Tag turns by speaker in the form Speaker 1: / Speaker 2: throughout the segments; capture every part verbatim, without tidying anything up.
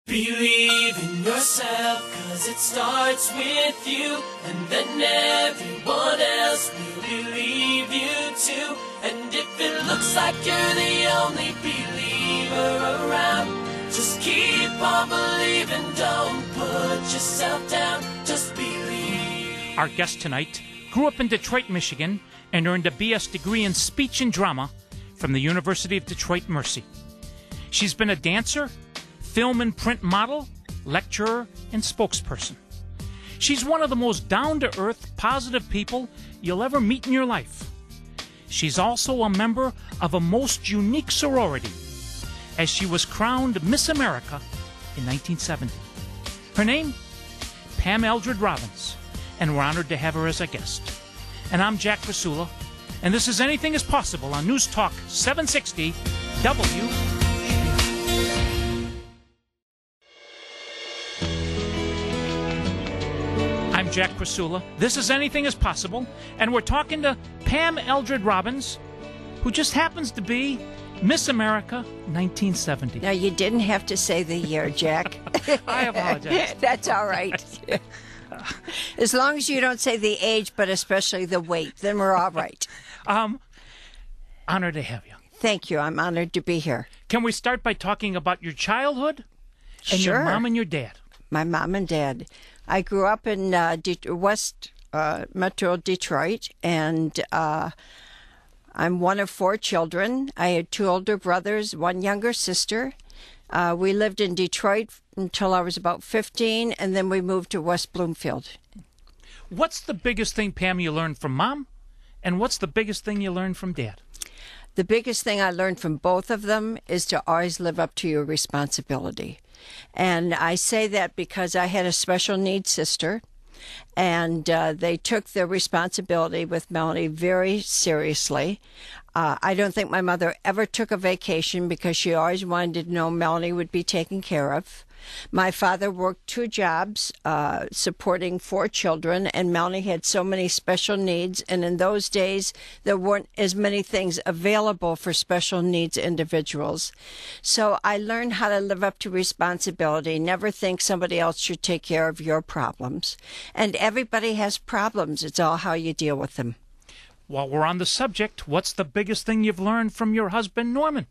Speaker 1: Believe in yourself, cause it starts with you, and then everyone else will believe you too. And if it looks like you're the only believer around, just keep on believing, don't put yourself down, just believe.
Speaker 2: Our guest tonight grew up in Detroit, Michigan, and earned a B S degree in speech and drama from the University of Detroit Mercy. She's been a dancer, film and print model, lecturer, and spokesperson. She's one of the most down-to-earth, positive people you'll ever meet in your life. She's also a member of a most unique sorority, as she was crowned Miss America in nineteen seventy. Her name? Pam Eldred Robbins, and we're honored to have her as a guest. And I'm Jack Krasula, and this is Anything is Possible on News Talk seven sixty W. I'm Jack Krasula. This is Anything is Possible, and we're talking to Pam Eldred Robbins, who just happens to be Miss America nineteen seventy.
Speaker 3: Now, you didn't have to say the year, Jack.
Speaker 2: I apologize.
Speaker 3: That's all right. As long as you don't say the age, but especially the weight, then we're all right.
Speaker 2: Um, honored to have you.
Speaker 3: Thank you. I'm honored to be here.
Speaker 2: Can we start by talking about your childhood and
Speaker 3: Sure.
Speaker 2: your mom and your dad?
Speaker 3: My mom and dad. I grew up in uh, De- West uh, Metro Detroit, and uh, I'm one of four children. I had two older brothers, one younger sister. Uh, we lived in Detroit until I was about fifteen, and then we moved to West Bloomfield.
Speaker 2: What's the biggest thing, Pam, you learned from mom, and what's the biggest thing you learned from dad?
Speaker 3: The biggest thing I learned from both of them is to always live up to your responsibility. And I say that because I had a special needs sister, and uh, they took their responsibility with Melanie very seriously. Uh, I don't think my mother ever took a vacation because she always wanted to know Melanie would be taken care of. My father worked two jobs, uh, supporting four children, and Melanie had so many special needs. And in those days, there weren't as many things available for special needs individuals. So I learned how to live up to responsibility, never think somebody else should take care of your problems. And everybody has problems. It's all how you deal with them.
Speaker 2: While we're on the subject, what's the biggest thing you've learned from your husband, Norman?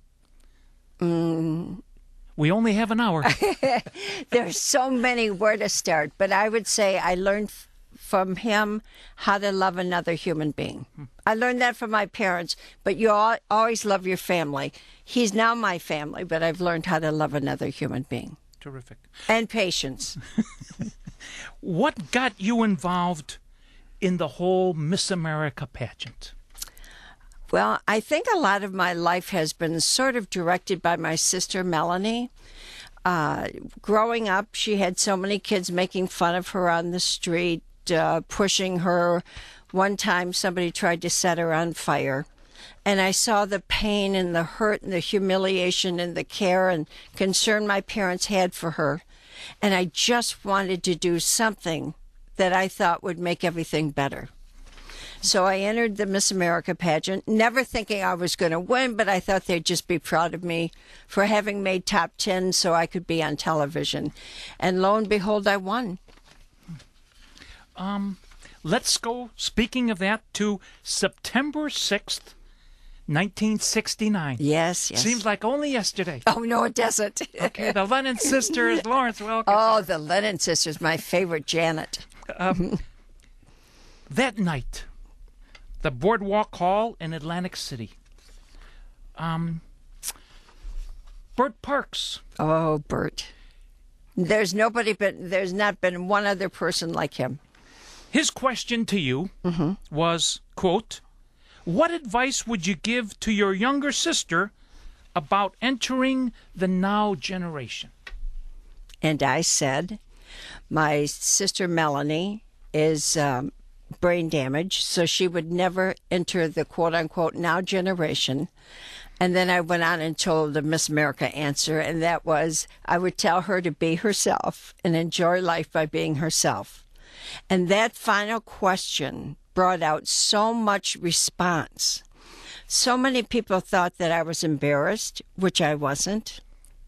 Speaker 3: Mm.
Speaker 2: We only have an hour.
Speaker 3: There's so many where to start, but I would say I learned f- from him how to love another human being. Hmm. I learned that from my parents, but you all, always love your family. He's now my family, but I've learned how to love another human being.
Speaker 2: Terrific.
Speaker 3: And patience.
Speaker 2: What got you involved in the whole Miss America pageant?
Speaker 3: Well, I think a lot of my life has been sort of directed by my sister, Melanie. Uh, growing up, she had so many kids making fun of her on the street, uh, pushing her. One time, somebody tried to set her on fire. And I saw the pain and the hurt and the humiliation and the care and concern my parents had for her. And I just wanted to do something that I thought would make everything better. So I entered the Miss America pageant, never thinking I was going to win, but I thought they'd just be proud of me for having made top ten so I could be on television. And lo and behold, I won.
Speaker 2: Um, let's go, speaking of that, to September sixth, nineteen sixty-nine.
Speaker 3: Yes, yes.
Speaker 2: Seems like only yesterday.
Speaker 3: Oh, no, it doesn't.
Speaker 2: Okay, the Lennon sisters, Lawrence Welk.
Speaker 3: Oh, the Lennon sisters, my favorite, Janet.
Speaker 2: Um, that night, the Boardwalk Hall in Atlantic City. Um, Bert Parks.
Speaker 3: Oh, Bert. There's nobody but, there's not been one other person like him.
Speaker 2: His question to you
Speaker 3: mm-hmm.
Speaker 2: was, quote, what advice would you give to your younger sister about entering the now generation?
Speaker 3: And I said, my sister Melanie is um, brain damaged, so she would never enter the quote-unquote now generation. And then I went on and told the Miss America answer, and that was I would tell her to be herself and enjoy life by being herself. And that final question brought out so much response. So many people thought that I was embarrassed, which I wasn't.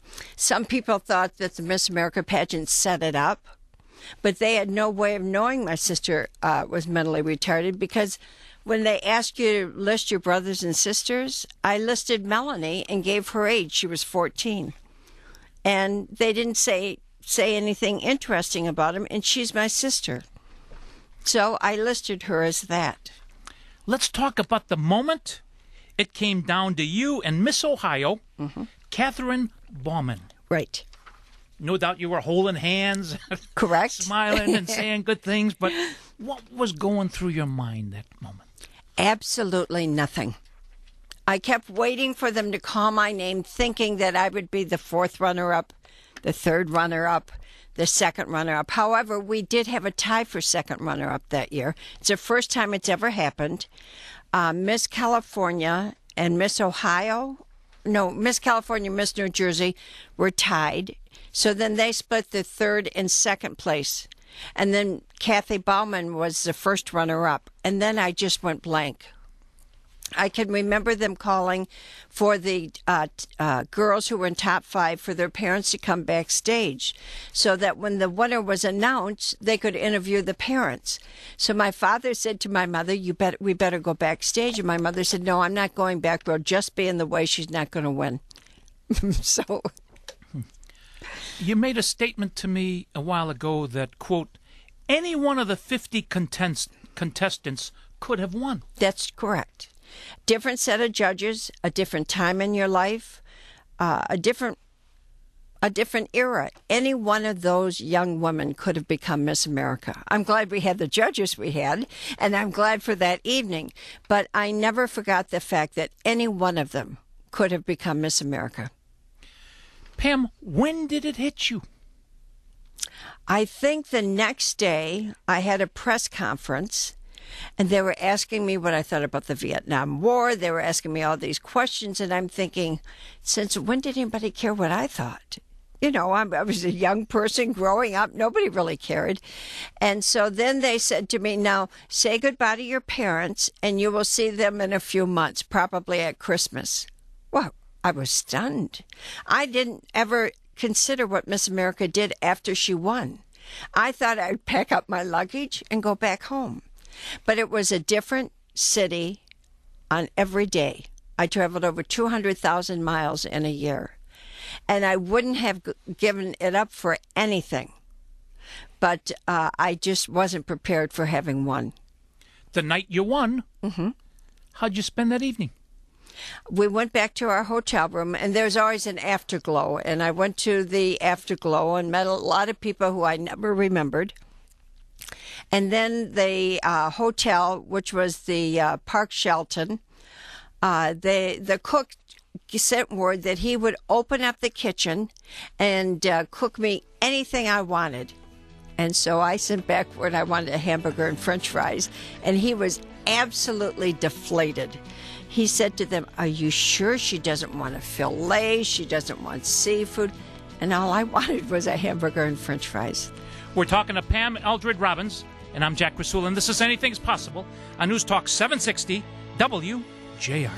Speaker 3: Some people thought that the Miss America pageant set it up, but they had no way of knowing my sister uh, was mentally retarded because when they asked you to list your brothers and sisters, I listed Melanie and gave her age. She was fourteen. And they didn't say say anything interesting about him, and she's my sister. So I listed her as that.
Speaker 2: Let's talk about the moment it came down to you and Miss Ohio, mm-hmm. Catherine Bauman.
Speaker 3: Right.
Speaker 2: No doubt you were holding hands.
Speaker 3: Correct.
Speaker 2: Smiling and saying good things, but what was going through your mind that moment?
Speaker 3: Absolutely nothing. I kept waiting for them to call my name, thinking that I would be the fourth runner-up, the third runner-up, the second runner-up. However, we did have a tie for second runner-up that year. It's the first time it's ever happened. Uh, Miss California and Miss Ohio, no, Miss California and Miss New Jersey were tied. So then they split the third and second place. And then Kathy Bauman was the first runner-up. And then I just went blank. I can remember them calling for the uh, uh, girls who were in top five for their parents to come backstage so that when the winner was announced, they could interview the parents. So my father said to my mother, "You bet, we better go backstage." And my mother said, "No, I'm not going back. We'll just be in the way. She's not going to win." So...
Speaker 2: You made a statement to me a while ago that, quote, any one of the fifty contest- contestants could have won.
Speaker 3: That's correct. Different set of judges, a different time in your life, uh, a different a different era. Any one of those young women could have become Miss America. I'm glad we had the judges we had, and I'm glad for that evening. But I never forgot the fact that any one of them could have become Miss America.
Speaker 2: Pam, when did it hit you?
Speaker 3: I think the next day I had a press conference, and they were asking me what I thought about the Vietnam War. They were asking me all these questions, and I'm thinking, since when did anybody care what I thought? You know, I'm, I was a young person growing up. Nobody really cared. And so then they said to me, now say goodbye to your parents, and you will see them in a few months, probably at Christmas. Well, I was stunned. I didn't ever consider what Miss America did after she won. I thought I'd pack up my luggage and go back home. But it was a different city on every day. I traveled over two hundred thousand miles in a year. And I wouldn't have g- given it up for anything. But uh, I just wasn't prepared for having won.
Speaker 2: The night you won,
Speaker 3: mm-hmm.
Speaker 2: How'd you spend that evening?
Speaker 3: We went back to our hotel room, and there's always an afterglow. And I went to the afterglow and met a lot of people who I never remembered. And then the uh, hotel, which was the uh, Park Shelton, uh, they, the cook sent word that he would open up the kitchen and uh, cook me anything I wanted. And so I sent back word I wanted a hamburger and French fries, and he was absolutely deflated. He said to them, "Are you sure she doesn't want a filet? She doesn't want seafood?" And all I wanted was a hamburger and French fries.
Speaker 2: We're talking to Pam Eldred Robbins, and I'm Jack Rasul, and this is Anything's Possible on News Talk seven sixty W J R.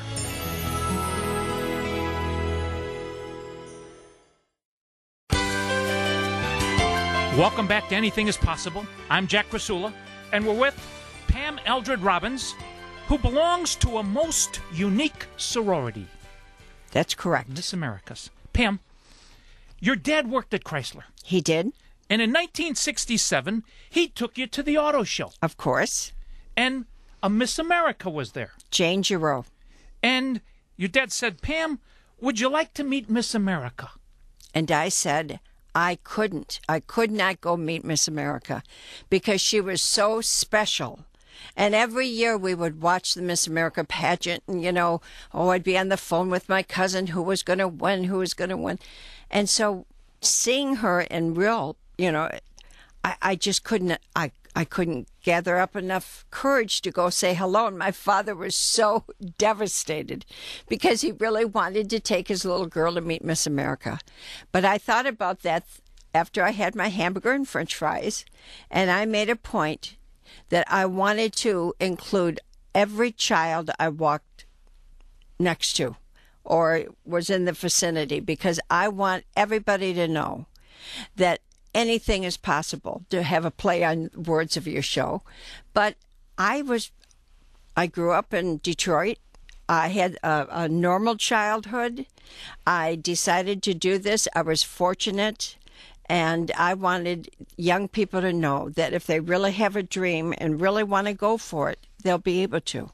Speaker 2: Welcome back to Anything is Possible. I'm Jack Rasula, and we're with Pam Eldred Robbins, who belongs to a most unique sorority.
Speaker 3: That's correct.
Speaker 2: Miss Americas. Pam, your dad worked at Chrysler.
Speaker 3: He did.
Speaker 2: And in nineteen sixty-seven, he took you to the auto show.
Speaker 3: Of course.
Speaker 2: And a Miss America was there.
Speaker 3: Jane Giroux.
Speaker 2: And your dad said, "Pam, would you like to meet Miss America?"
Speaker 3: And I said, I couldn't. I could not go meet Miss America because she was so special. And every year we would watch the Miss America pageant, and, you know, oh, I'd be on the phone with my cousin who was going to win, who was going to win. And so seeing her in real, you know, I, I just couldn't, I, I couldn't gather up enough courage to go say hello. And my father was so devastated because he really wanted to take his little girl to meet Miss America. But I thought about that after I had my hamburger and French fries, and I made a point that I wanted to include every child I walked next to or was in the vicinity, because I want everybody to know that anything is possible, to have a play on words of your show. But I was, I grew up in Detroit. I had a, a normal childhood. I decided to do this. I was fortunate. And I wanted young people to know that if they really have a dream and really want to go for it, they'll be able to.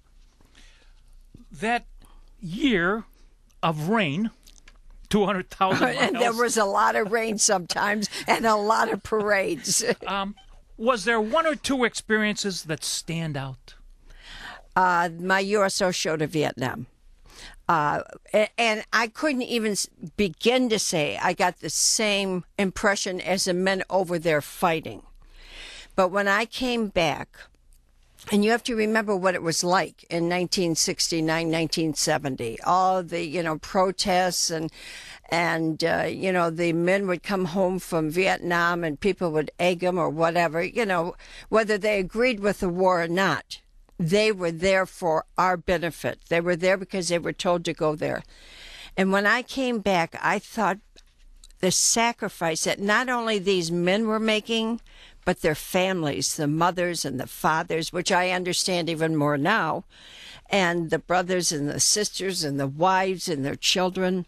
Speaker 2: That year of rain, two hundred thousand miles.
Speaker 3: And there was a lot of rain sometimes and a lot of parades.
Speaker 2: um, was there one or two experiences that stand out?
Speaker 3: Uh, my U S O show to Vietnam. Uh, and I couldn't even begin to say I got the same impression as the men over there fighting. But when I came back, and you have to remember what it was like in nineteen sixty-nine, nineteen seventy, all the, you know, protests and, and uh, you know, the men would come home from Vietnam and people would egg them or whatever, you know, whether they agreed with the war or not. They were there for our benefit. They were there because they were told to go there. And when I came back, I thought the sacrifice that not only these men were making, but their families, the mothers and the fathers, which I understand even more now, and the brothers and the sisters and the wives and their children.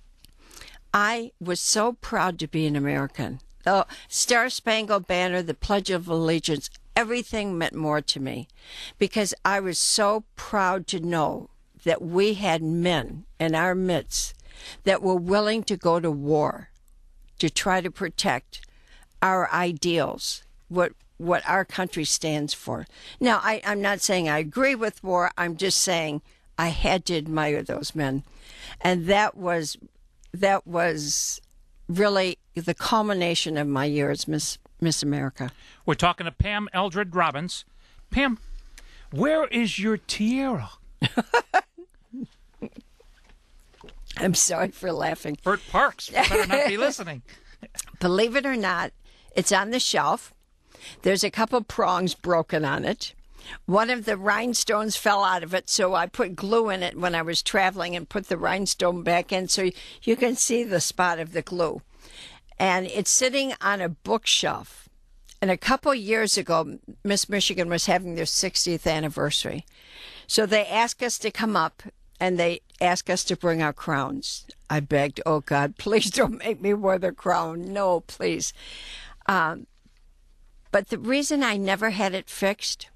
Speaker 3: I was so proud to be an American. The Star Spangled Banner, the Pledge of Allegiance, everything meant more to me because I was so proud to know that we had men in our midst that were willing to go to war to try to protect our ideals, what what our country stands for. Now, I, I'm not saying I agree with war. I'm just saying I had to admire those men. And that was that was really the culmination of my years, Miss Miss America.
Speaker 2: We're talking to Pam Eldred Robbins. Pam, where is your tiara?
Speaker 3: I'm sorry for laughing.
Speaker 2: Bert Parks better not be listening.
Speaker 3: Believe it or not, it's on the shelf. There's a couple prongs broken on it. One of the rhinestones fell out of it, so I put glue in it when I was traveling and put the rhinestone back in so you can see the spot of the glue. And it's sitting on a bookshelf. And a couple years ago, Miss Michigan was having their sixtieth anniversary. So they asked us to come up, and they asked us to bring our crowns. I begged, oh, God, please don't make me wear the crown. No, please. Um, but the reason I never had it fixed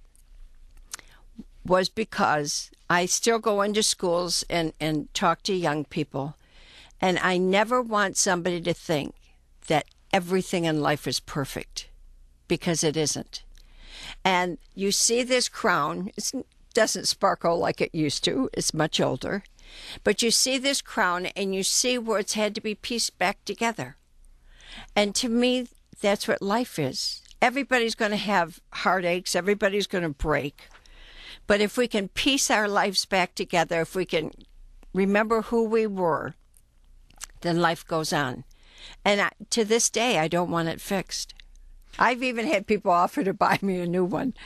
Speaker 3: was because I still go into schools and, and talk to young people, and I never want somebody to think that everything in life is perfect, because it isn't. And you see this crown, it doesn't sparkle like it used to, it's much older, but you see this crown and you see where it's had to be pieced back together. And to me, that's what life is. Everybody's going to have heartaches, everybody's going to break. But if we can piece our lives back together, if we can remember who we were, then life goes on. And I, to this day, I don't want it fixed. I've even had people offer to buy me a new one.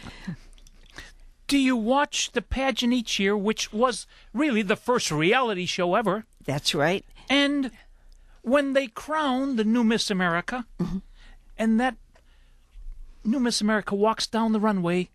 Speaker 2: Do you watch the pageant each year, which was really the first reality show ever?
Speaker 3: That's right.
Speaker 2: And when they crown the new Miss America, mm-hmm. and that new Miss America walks down the runway,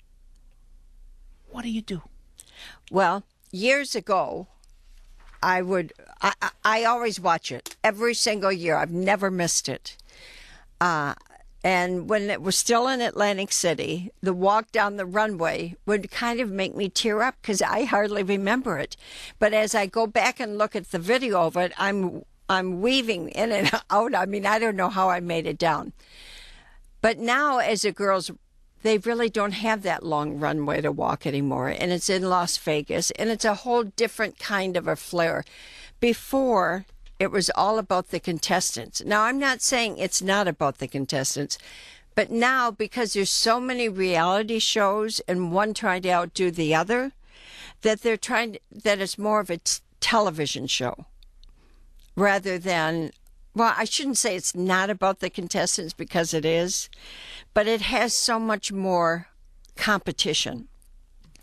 Speaker 2: what do you do?
Speaker 3: Well, years ago, I would, I, I, I always watch it every single year. I've never missed it. Uh, and when it was still in Atlantic City, the walk down the runway would kind of make me tear up because I hardly remember it. But as I go back and look at the video of it, I'm, I'm weaving in and out. I mean, I don't know how I made it down. But now as the girls, they really don't have that long runway to walk anymore. And it's in Las Vegas, and it's a whole different kind of a flair. Before, it was all about the contestants. Now, I'm not saying it's not about the contestants, but now, because there's so many reality shows and one trying to outdo the other, that they're trying to, that it's more of a t- television show rather than, well, I shouldn't say it's not about the contestants because it is, but it has so much more competition.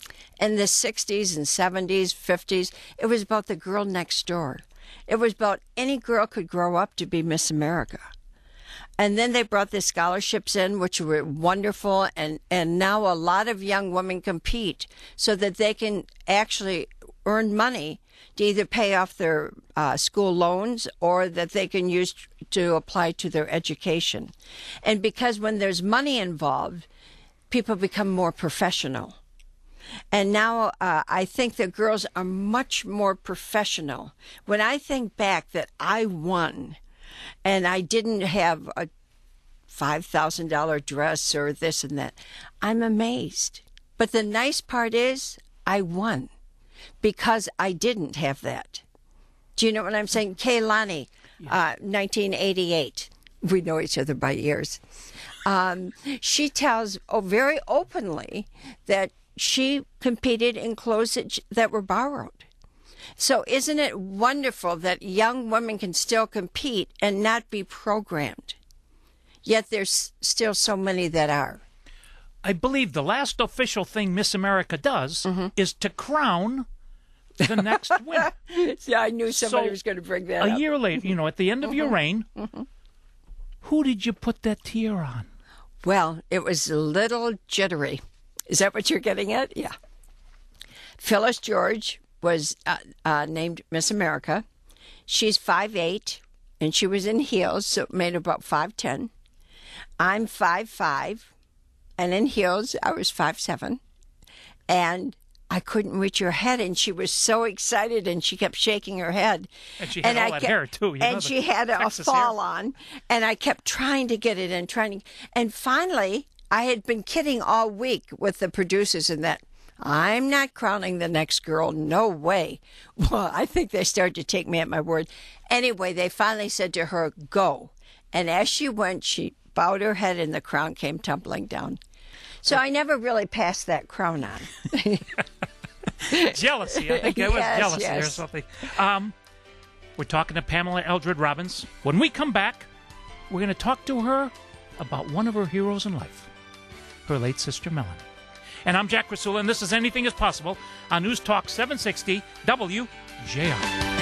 Speaker 3: in the sixties and seventies, fifties, it was about the girl next door. It was about any girl could grow up to be Miss America. And then they brought the scholarships in, which were wonderful. And, and now a lot of young women compete so that they can actually earn money to either pay off their uh, school loans or that they can use to apply to their education. And because when there's money involved, people become more professional. And now uh, I think that girls are much more professional. When I think back that I won and I didn't have a five thousand dollars dress or this and that, I'm amazed. But the nice part is I won because I didn't have that. Do you know what I'm saying? Kaylani, uh, nineteen eighty-eight. We know each other by years. Um, she tells oh, very openly that she competed in clothes that, that were borrowed. So isn't it wonderful that young women can still compete and not be programmed? Yet there's still so many that are.
Speaker 2: I believe the last official thing Miss America does
Speaker 3: Mm-hmm.
Speaker 2: is to crown the next winner.
Speaker 3: Yeah, I knew somebody
Speaker 2: So,
Speaker 3: was going to bring that
Speaker 2: A
Speaker 3: up.
Speaker 2: year later, you know, at the end of your reign, who did you put that tier on?
Speaker 3: Well, it was a little jittery. Is that what you're getting at? Yeah. Phyllis George was uh, uh, named Miss America. She's five eight, and she was in heels, so it made her about five ten. I'm five five, and in heels, I was five seven. And I couldn't reach her head, and she was so excited, and she kept shaking her head.
Speaker 2: And she had all
Speaker 3: I
Speaker 2: that
Speaker 3: kept-
Speaker 2: hair, too. You know,
Speaker 3: and
Speaker 2: the
Speaker 3: she had a
Speaker 2: Texas
Speaker 3: fall
Speaker 2: hair.
Speaker 3: on, and I kept trying to get it in, trying to, and finally, I had been kidding all week with the producers and that, I'm not crowning the next girl, no way. Well, I think they started to take me at my word. Anyway, they finally said to her, go. And as she went, she bowed her head and the crown came tumbling down. So I never really passed that crown on.
Speaker 2: Jealousy. I think it was
Speaker 3: Yes,
Speaker 2: jealousy or
Speaker 3: yes.
Speaker 2: something. Um, we're talking to Pamela Eldred Robbins. When we come back, we're going to talk to her about one of her heroes in life, her late sister Melanie. And I'm Jack Rasula, and this is Anything is Possible on News Talk seven sixty W J R.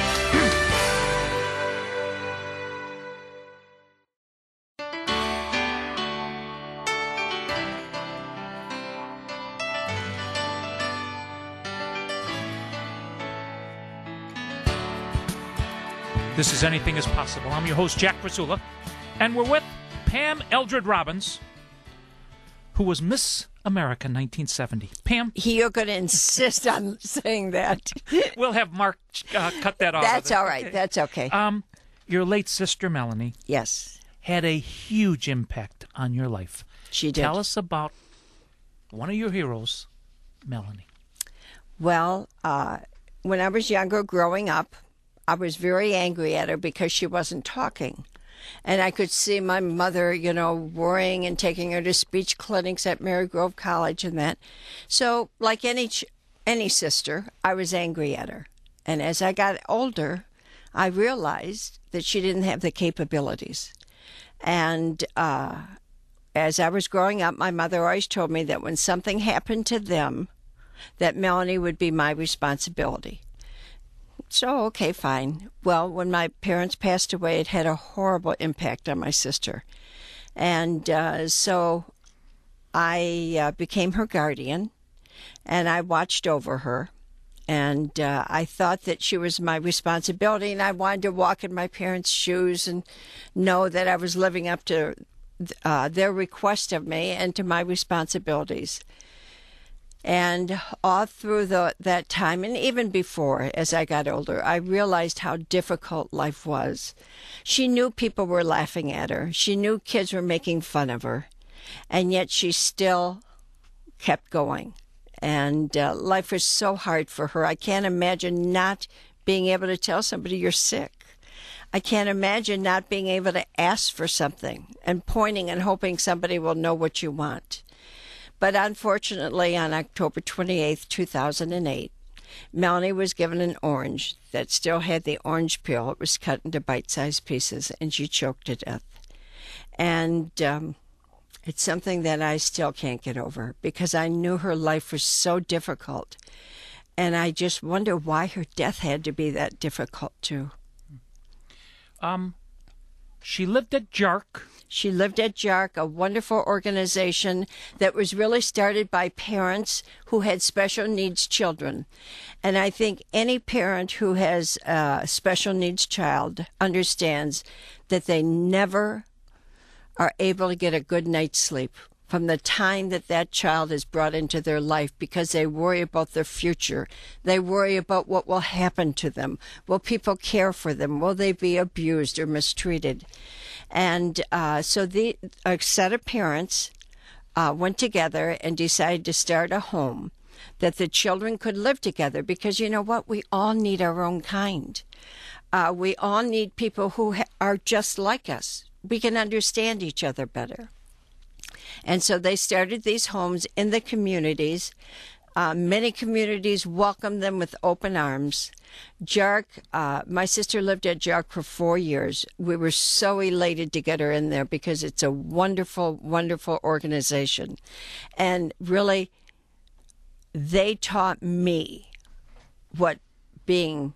Speaker 2: This is Anything is Possible. I'm your host, Jack Rasula, and we're with Pam Eldred Robbins, who was Miss America nineteen seventy. Pam,
Speaker 3: You're going to insist on saying that.
Speaker 2: we'll have Mark uh, cut that off.
Speaker 3: That's
Speaker 2: of it.
Speaker 3: all right.
Speaker 2: Okay.
Speaker 3: That's okay.
Speaker 2: Um, your late sister Melanie
Speaker 3: Yes,
Speaker 2: had a huge impact on your life.
Speaker 3: she did.
Speaker 2: Tell us about one of your heroes, Melanie.
Speaker 3: Well, uh, when I was younger, growing up, I was very angry at her because she wasn't talking. And I could see my mother, you know, worrying and taking her to speech clinics at Mary Grove College and that. So, like any ch- any sister, I was angry at her. And as I got older, I realized that she didn't have the capabilities. And uh, as I was growing up, my mother always told me that when something happened to them, that Melanie would be my responsibility. So, okay, fine. Well, when my parents passed away, it had a horrible impact on my sister. And uh, so I uh, became her guardian, and I watched over her. And uh, I thought that she was my responsibility, and I wanted to walk in my parents' shoes and know that I was living up to uh, their request of me and to my responsibilities. And all through the, that time, and even before, as I got older, I realized how difficult life was. She knew people were laughing at her. She knew kids were making fun of her. And yet she still kept going. And uh, life was so hard for her. I can't imagine not being able to tell somebody you're sick. I can't imagine not being able to ask for something and pointing and hoping somebody will know what you want. But unfortunately, on October twenty-eighth, two thousand eight, Melanie was given an orange that still had the orange peel. It was cut into bite-sized pieces, and she choked to death. And um, It's something that I still can't get over because I knew her life was so difficult. And I just wonder why her death had to be that difficult, too.
Speaker 2: Um, she lived at Jark.
Speaker 3: She lived at Jark, a wonderful organization that was really started by parents who had special needs children. And I think any parent who has a special needs child understands that they never are able to get a good night's sleep from the time that that child is brought into their life because they worry about their future. They worry about what will happen to them. Will people care for them? Will they be abused or mistreated? And uh, so the a set of parents uh, went together and decided to start a home that the children could live together because, you know what, we all need our own kind. Uh, we all need people who ha- are just like us. We can understand each other better. And so they started these homes in the communities. Uh, many communities welcomed them with open arms. Jark, uh, my sister lived at Jark for four years. We were so elated to get her in there because it's a wonderful, wonderful organization. And really, they taught me what being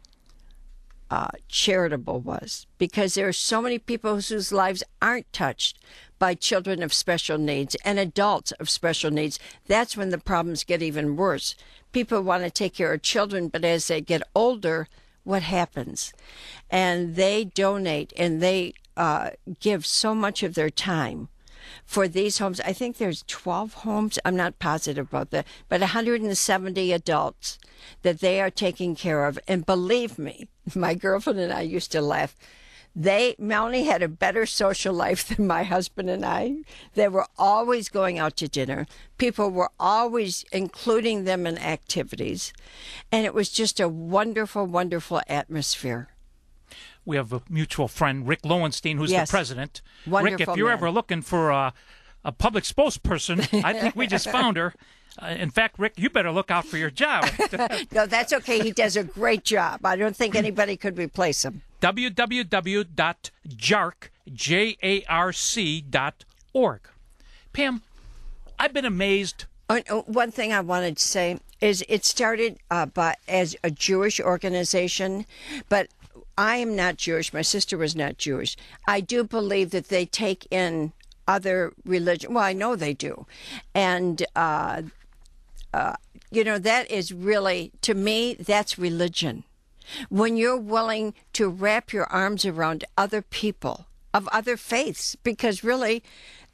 Speaker 3: uh, charitable was, because there are so many people whose lives aren't touched by children of special needs and adults of special needs. That's when the problems get even worse. People want to take care of children, but as they get older, what happens? And they donate and they uh, give so much of their time for these homes. I think there's twelve homes. I'm not positive about that, but one hundred seventy adults that they are taking care of. And believe me, my girlfriend and I used to laugh. They, Melanie had a better social life than my husband and I. They were always going out to dinner. People were always including them in activities. And it was just a wonderful, wonderful atmosphere.
Speaker 2: We have a mutual friend, Rick Lowenstein, who's
Speaker 3: Yes.
Speaker 2: the president.
Speaker 3: Wonderful
Speaker 2: Rick, if you're
Speaker 3: man.
Speaker 2: ever looking for a, a public spokesperson, I think we just found her. Uh, in fact, Rick, you better look out for your job.
Speaker 3: No, that's okay. He does a great job. I don't think anybody could replace him.
Speaker 2: w w w dot jarc, J A R C dot org. Pam, I've been amazed.
Speaker 3: Oh, oh, one thing I wanted to say is it started uh, by, as a Jewish organization, but I am not Jewish. My sister was not Jewish. I do believe that they take in other religion. Well, I know they do. And, uh, uh, you know, that is really, to me, that's religion. When you're willing to wrap your arms around other people of other faiths, because really,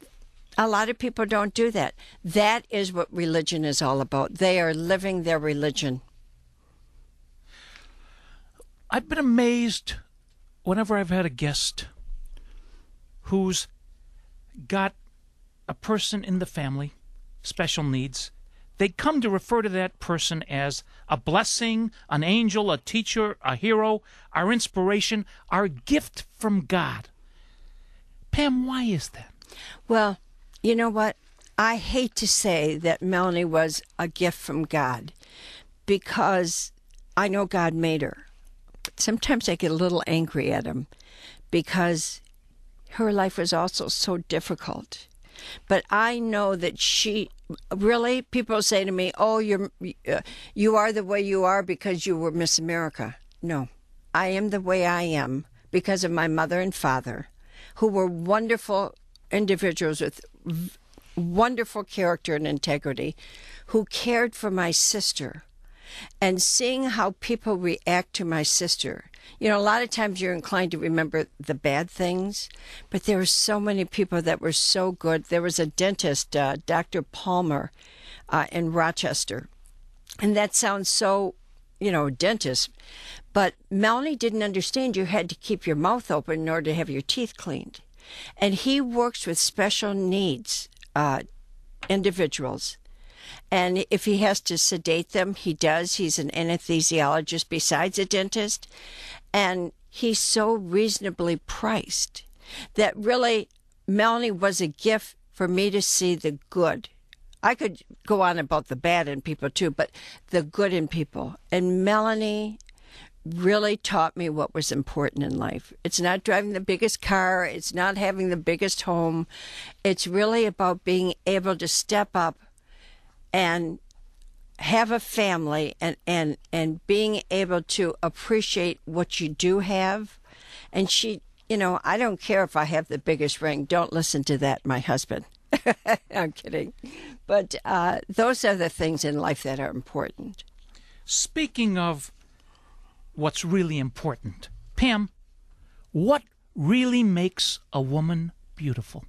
Speaker 3: a lot of people don't do that. That is what religion is all about. They are living their religion.
Speaker 2: I've been amazed whenever I've had a guest who's got a person in the family, special needs. They come to refer to that person as a blessing, an angel, a teacher, a hero, our inspiration, our gift from God. Pam, why is that?
Speaker 3: Well, you know what? I hate to say that Melanie was a gift from God because I know God made her. But sometimes I get a little angry at him because her life was also so difficult. But I know that she really, people say to me, oh, you're, uh, you are the way you are because you were Miss America. No, I am the way I am because of my mother and father, who were wonderful individuals with v- wonderful character and integrity, who cared for my sister. And seeing how people react to my sister, you know, a lot of times you're inclined to remember the bad things, but there were so many people that were so good. There was a dentist, uh, Doctor Palmer, uh, in Rochester. And that sounds so, you know, dentist. But Melanie didn't understand you had to keep your mouth open in order to have your teeth cleaned. And he works with special needs uh, individuals. And if he has to sedate them, he does. He's an anesthesiologist besides a dentist. And he's so reasonably priced that really Melanie was a gift for me to see the good. I could go on about the bad in people too, but the good in people. And Melanie really taught me what was important in life. It's not driving the biggest car. It's not having the biggest home. It's really about being able to step up and have a family and, and, and being able to appreciate what you do have. And she, you know, I don't care if I have the biggest ring. Don't listen to that, my husband. I'm kidding. But uh, those are the things in life that are important.
Speaker 2: Speaking of what's really important, Pam, what really makes a woman beautiful?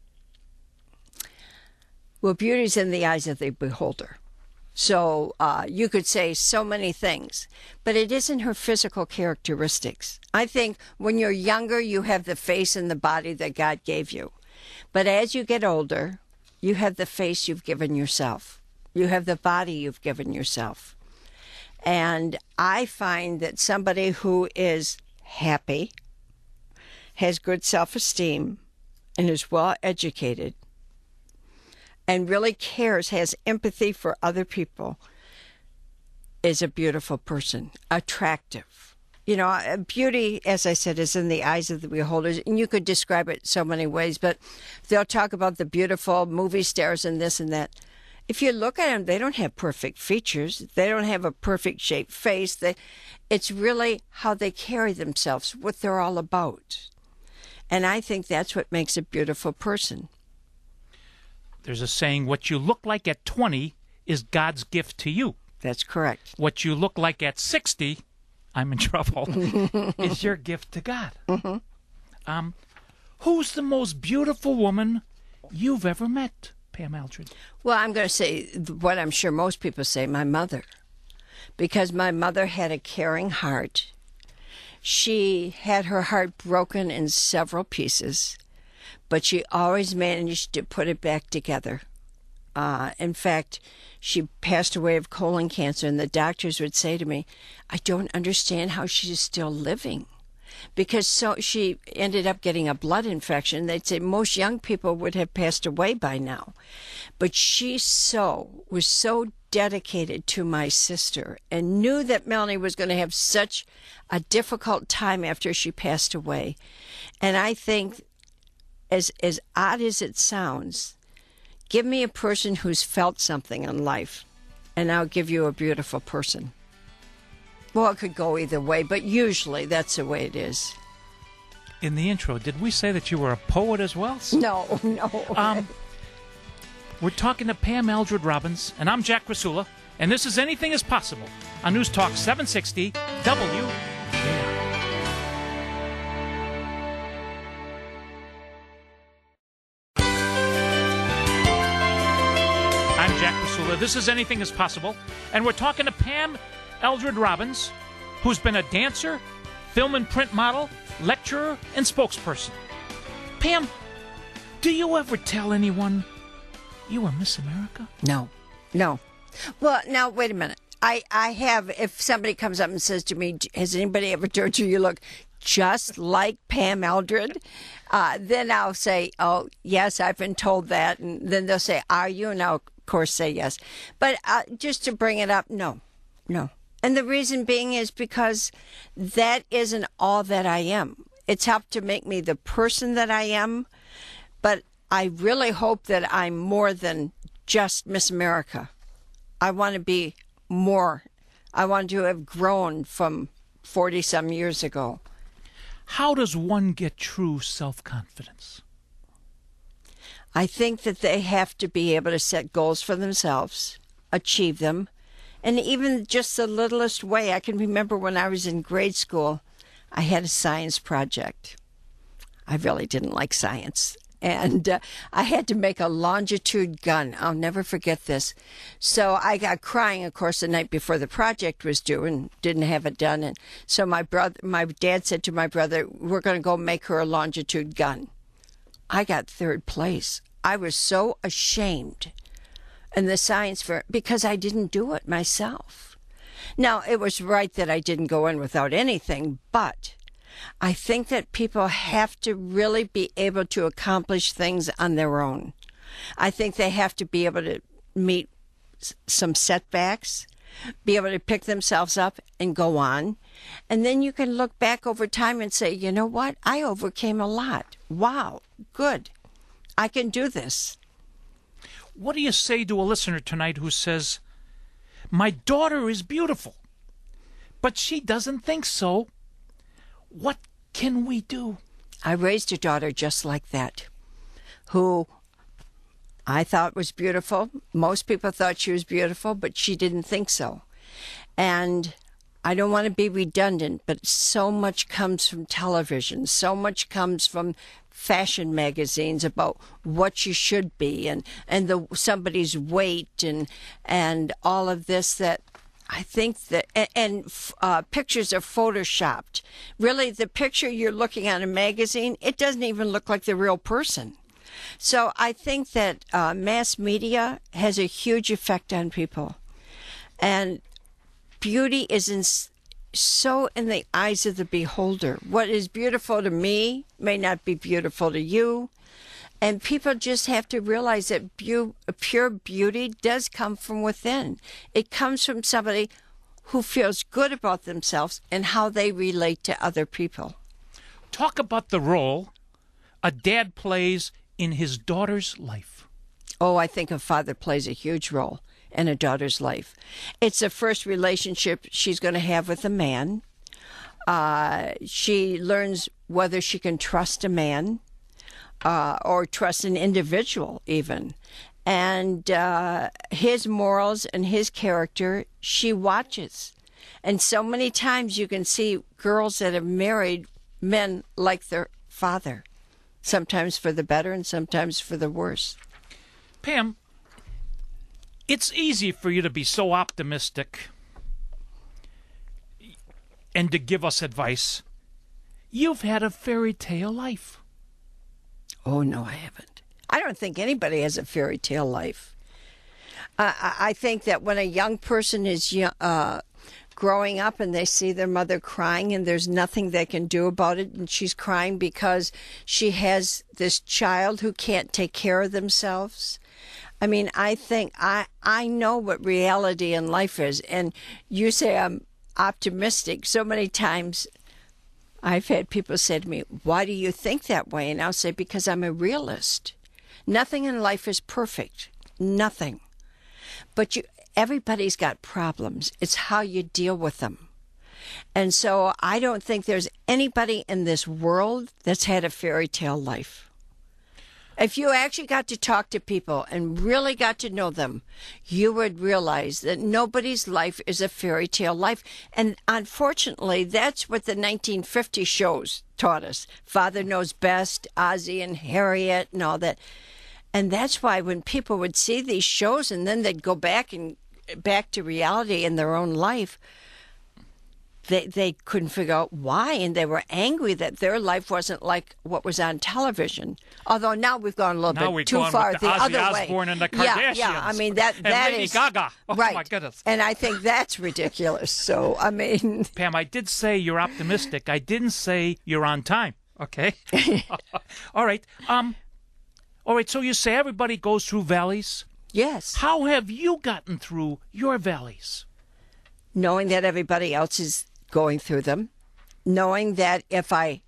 Speaker 3: Well, beauty's in the eyes of the beholder. So uh, you could say so many things, but it isn't her physical characteristics. I think when you're younger, you have the face and the body that God gave you. But as you get older, you have the face you've given yourself. You have the body you've given yourself. And I find that somebody who is happy, has good self-esteem, and is well educated, and really cares, has empathy for other people, is a beautiful person, attractive. You know, beauty, as I said, is in the eyes of the beholders, and you could describe it so many ways, but they'll talk about the beautiful movie stars and this and that. If you look at them, they don't have perfect features. They don't have a perfect shaped face. They, it's really how they carry themselves, what they're all about. And I think that's what makes a beautiful person.
Speaker 2: There's a saying, what you look like at twenty is God's gift to you.
Speaker 3: That's correct.
Speaker 2: What you look like at sixty, I'm in trouble, is your gift to God.
Speaker 3: Mm-hmm.
Speaker 2: Um, who's the most beautiful woman you've ever met, Pam Eldred?
Speaker 3: Well, I'm going to say what I'm sure most people say, my mother. Because my mother had a caring heart. She had her heart broken in several pieces, but she always managed to put it back together. Uh, in fact, she passed away of colon cancer, and the doctors would say to me, I don't understand how she's still living. Because so she ended up getting a blood infection. They'd say most young people would have passed away by now. But she so was so dedicated to my sister and knew that Melanie was going to have such a difficult time after she passed away. And I think, as as odd as it sounds, give me a person who's felt something in life, and I'll give you a beautiful person. Well, it could go either way, but usually that's the way it is.
Speaker 2: In the intro, did we say that you were a poet as well?
Speaker 3: No, no.
Speaker 2: Um, we're talking to Pam Eldred Robbins, and I'm Jack Rasula, and this is Anything is Possible on News Talk seven sixty W. I'm Jack Rasula. This is Anything is Possible, and we're talking to Pam Eldred Robbins, who's been a dancer, film and print model, lecturer, and spokesperson. Pam, do you ever tell anyone you were Miss America?
Speaker 3: No, no. Well, now, wait a minute. I, I have, if somebody comes up and says to me, has anybody ever told you you look just like Pam Eldred? Uh, then I'll say, oh, yes, I've been told that. And then they'll say, are you? And I'll, of course, say yes. But uh, just to bring it up, no, no. And the reason being is because that isn't all that I am. It's helped to make me the person that I am, but I really hope that I'm more than just Miss America. I want to be more. I want to have grown from forty-some years ago.
Speaker 2: How does one get true self-confidence?
Speaker 3: I think that they have to be able to set goals for themselves, achieve them, and even just the littlest way. I can remember when I was in grade school, I had a science project. I really didn't like science. And uh, I had to make a longitude gun. I'll never forget this. So I got crying, of course, the night before the project was due and didn't have it done. And so my brother, my dad said to my brother, we're going to go make her a longitude gun. I got third place. I was so ashamed in the science fair because I didn't do it myself. Now, it was right that I didn't go in without anything, but I think that people have to really be able to accomplish things on their own. I think they have to be able to meet some setbacks, be able to pick themselves up and go on. And then you can look back over time and say, you know what? I overcame a lot. Wow, good. I can do this.
Speaker 2: What do you say to a listener tonight who says, my daughter is beautiful, but she doesn't think so? What can we do?
Speaker 3: I raised a daughter just like that, who I thought was beautiful. Most people thought she was beautiful, but she didn't think so. And I don't want to be redundant, but so much comes from television. So much comes from fashion magazines about what you should be, and, and the somebody's weight, and and all of this that I think that, and, and uh, pictures are photoshopped. Really, the picture you're looking at in a magazine, it doesn't even look like the real person. So I think that uh, mass media has a huge effect on people. And beauty is in, so in the eyes of the beholder. What is beautiful to me may not be beautiful to you. And people just have to realize that bu- pure beauty does come from within. It comes from somebody who feels good about themselves and how they relate to other people.
Speaker 2: Talk about the role a dad plays in his daughter's life.
Speaker 3: Oh, I think a father plays a huge role in a daughter's life. It's the first relationship she's going to have with a man. Uh, she learns whether she can trust a man uh, or trust an individual even. And uh, his morals and his character, she watches. And so many times you can see girls that have married men like their father, sometimes for the better and sometimes for the worse.
Speaker 2: Pam, it's easy for you to be so optimistic and to give us advice. You've had a fairy tale life.
Speaker 3: Oh, no, I haven't. I don't think anybody has a fairy tale life. Uh, I think that when a young person is uh, growing up and they see their mother crying and there's nothing they can do about it, and she's crying because she has this child who can't take care of themselves. I mean, I think I, I know what reality in life is. And you say I'm optimistic. So many times I've had people say to me, why do you think that way? And I'll say, because I'm a realist. Nothing in life is perfect. Nothing. But you, everybody's got problems. It's how you deal with them. And so I don't think there's anybody in this world that's had a fairy tale life. If you actually got to talk to people and really got to know them, you would realize that nobody's life is a fairy tale life. And unfortunately, that's what the nineteen fifty shows taught us. Father Knows Best, Ozzie and Harriet and all that. And that's why when people would see these shows and then they'd go back and back to reality in their own life, They they couldn't figure out why, and they were angry that their life wasn't like what was on television. Although now we've gone a little
Speaker 2: now
Speaker 3: bit too far the,
Speaker 2: the
Speaker 3: other
Speaker 2: Ozzy
Speaker 3: way.
Speaker 2: Osbourne and the
Speaker 3: yeah,
Speaker 2: Kardashians.
Speaker 3: yeah. I mean that
Speaker 2: and
Speaker 3: that
Speaker 2: Lady
Speaker 3: is
Speaker 2: Gaga. Oh
Speaker 3: right.
Speaker 2: my goodness!
Speaker 3: And I think that's ridiculous. So I mean,
Speaker 2: Pam, I did say you're optimistic. I didn't say you're on time. Okay. All right. Um. All right. So you say everybody goes through valleys.
Speaker 3: yes.
Speaker 2: How have you gotten through your valleys?
Speaker 3: Knowing that everybody else is going through them, knowing that if I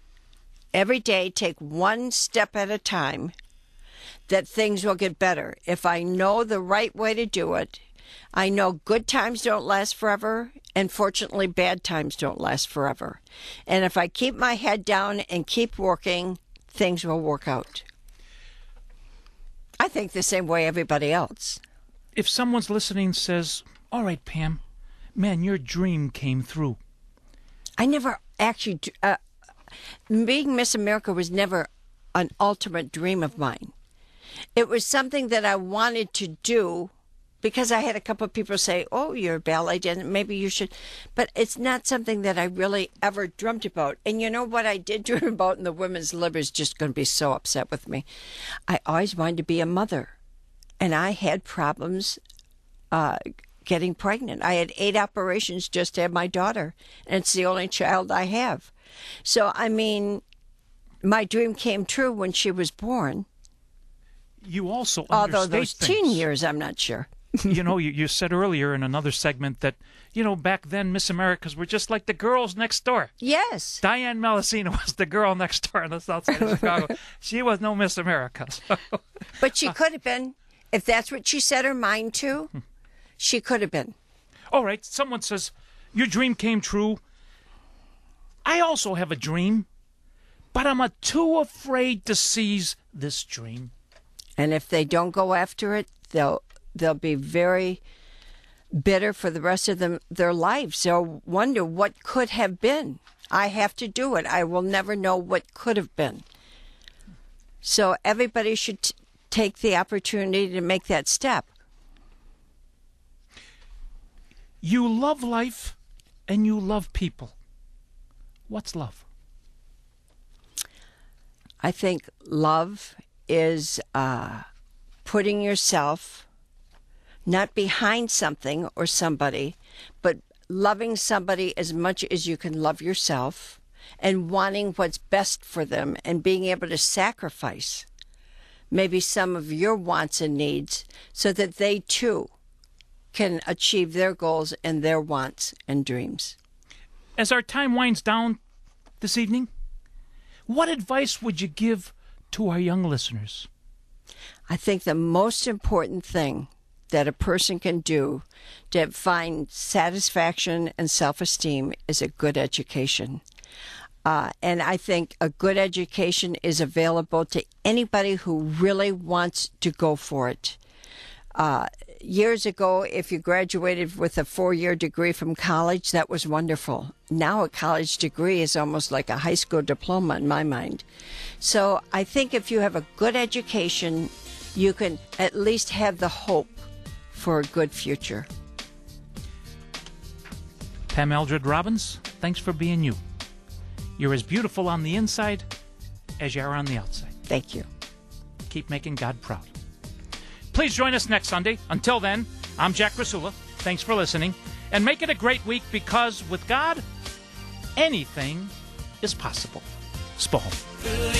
Speaker 3: every day take one step at a time, that things will get better. If I know the right way to do it, I know good times don't last forever, and fortunately bad times don't last forever. And if I keep my head down and keep working, things will work out. I think the same way everybody else.
Speaker 2: If someone's listening and says, all right, Pam, man, your dream came through.
Speaker 3: I never actually, uh, being Miss America was never an ultimate dream of mine. It was something that I wanted to do because I had a couple of people say, oh, you're a ballet dancer, maybe you should. But it's not something that I really ever dreamt about. And you know what I did dream about, and the women's liver is just going to be so upset with me. I always wanted to be a mother. And I had problems uh getting pregnant. I had eight operations just to have my daughter, and it's the only child I have. So, I mean, my dream came true when she was born.
Speaker 2: You also
Speaker 3: Although
Speaker 2: understate
Speaker 3: those
Speaker 2: things.
Speaker 3: teen years, I'm not sure.
Speaker 2: you know, you, you said earlier in another segment that, you know, back then Miss Americas were just like the girls next door.
Speaker 3: Yes.
Speaker 2: Diane Melusina was the girl next door on the south side of Chicago. She was no Miss America. So.
Speaker 3: But she could have been. If that's what she set her mind to, she could have been.
Speaker 2: All right, someone says, your dream came true. I also have a dream, but I'm a too afraid to seize this dream.
Speaker 3: And if they don't go after it, they'll they'll be very bitter for the rest of them, their lives. They'll wonder what could have been. I have to do it. I will never know what could have been. So everybody should t- take the opportunity to make that step.
Speaker 2: You love life and you love people. What's love?
Speaker 3: I think love is uh, putting yourself not behind something or somebody, but loving somebody as much as you can love yourself and wanting what's best for them and being able to sacrifice maybe some of your wants and needs so that they too can achieve their goals and their wants and dreams.
Speaker 2: As our time winds down this evening, what advice would you give to our young listeners?
Speaker 3: I think the most important thing that a person can do to find satisfaction and self-esteem is a good education. Uh, and I think a good education is available to anybody who really wants to go for it. Uh, years ago, if you graduated with a four-year degree from college, that was wonderful. Now a college degree is almost like a high school diploma in my mind. So I think if you have a good education, you can at least have the hope for a good future.
Speaker 2: Pam Eldred Robbins, thanks for being you. You're as beautiful on the inside as you are on the outside.
Speaker 3: Thank you.
Speaker 2: Keep making God proud. Please join us next Sunday. Until then, I'm Jack Rasula. Thanks for listening. And make it a great week because with God, anything is possible. Spohom.